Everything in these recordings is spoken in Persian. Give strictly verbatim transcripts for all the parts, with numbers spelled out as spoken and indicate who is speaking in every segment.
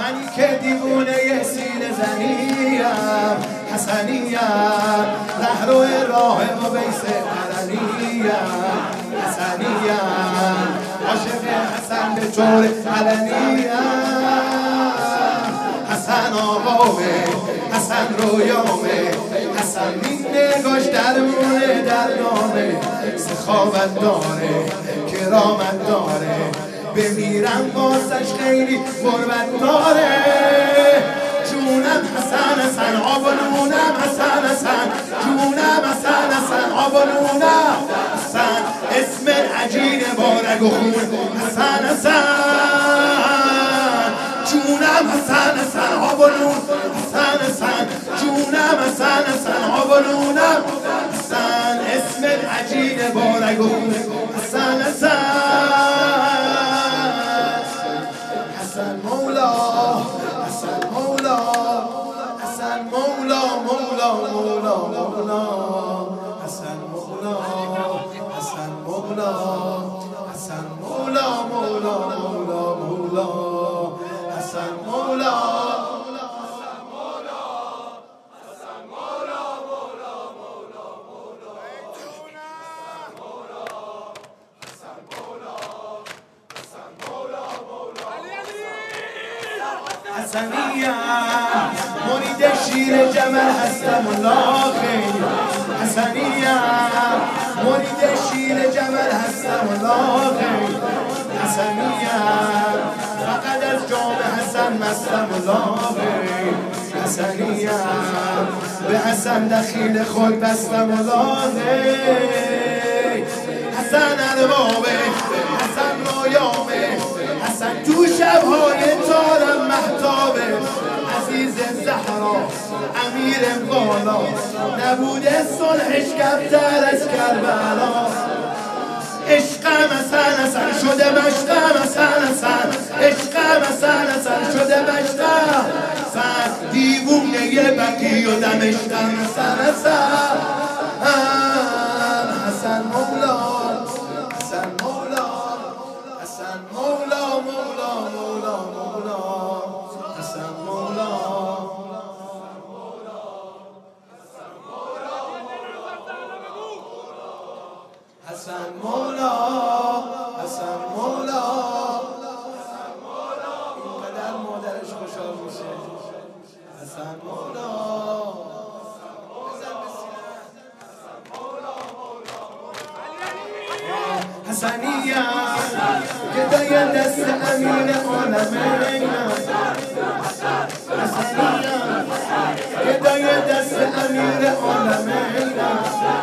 Speaker 1: منی که دیوونه سینه زنیم، حسنیم، رهرو راه اویس قرنیم، حسنیم، عاشق حسن به جور علنیم، حسن آقامه، حسن رویامه، حسن این نگاش درمونه درنامه، سخاوت داره، کرامت داره، بمیرم بازش خیلی غربت داره. جونم حسن حسن آبانونم، حسن حسن جونم حسن حسن آبانونم، حسن اسم عجین بارگ و خون، حسن حسن جونم حسن حسن آبانون، حسن حسن جونم حسن حسن آبانونم، حسن اسم عجین بارگ و خون، حسن حسن حسن مولا، حسن مولا، حسن مولا مولا مولا مولا، حسن مولا، حسن مولا، حسن مولا مولا مولا مولا، حسن مولا، حسنیم، مرید شیر جمل هستم الله خیر، حسنیم، مرید شیر جمل هستم الله خیر، حسنیم، فقط از جام حسن مستم الله خیر، حسنیم، به حسن دخیل خود بستم الله خیر، حسن اربابه، حسن رویامه، حسن تو شبهای تارم محتابه، عزیز زهرا امیر بالا، نبوده صلحش کمتر از کربلا، عشقم حسن حسن شده مشقم، حسن حسن عشقم حسن حسن شده مشقم، حسن دیوونه بقی و دمشقم، حسن حسن حسن مولا، حسن مولا، حسن مولا مولا مولا مولا، حسن مولا، حسن مولا، حسن مولا، اینقدر مادرش خوشحال میشه، حسن مولا، حسنیم، گدای دست امیر عالمینم، حسنیم، گدای دست امیر عالمینم،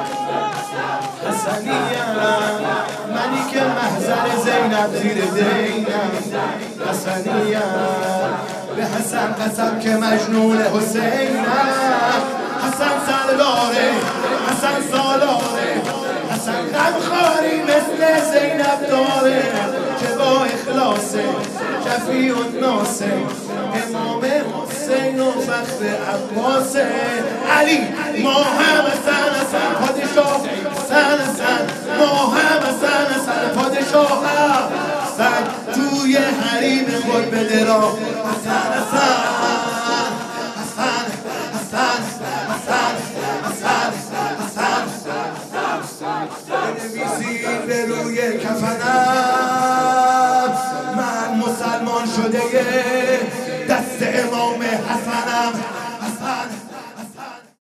Speaker 1: حسنیم، منی که محضر زینب زیر دینم، حسنیم، به حسن قسم که مجنون حسینم، حسن سرداره، حسن سالاره، حسن غمخواری مثل زینب داره، که با اخلاصه شفیع الناسه، امام حسین و فخر عباسه، علی ما هم حسن حسن پادشاه، حسن حسن ما هم حسن حسن پادشاه، حسن توی حریم خود بده را، حسن حسن حسن حسن حسن حسن بنویسید به روی کفنم، من مسلمان شده دست